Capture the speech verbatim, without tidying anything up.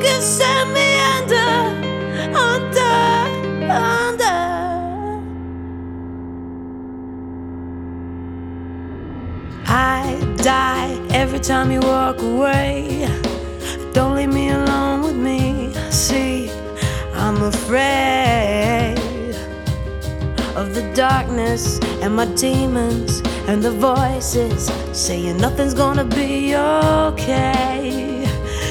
you send me under, under, under. I die every time you walk away. Don't leave me alone with me. See, I'm afraid of the darkness and my demons and the voices saying nothing's gonna be okay.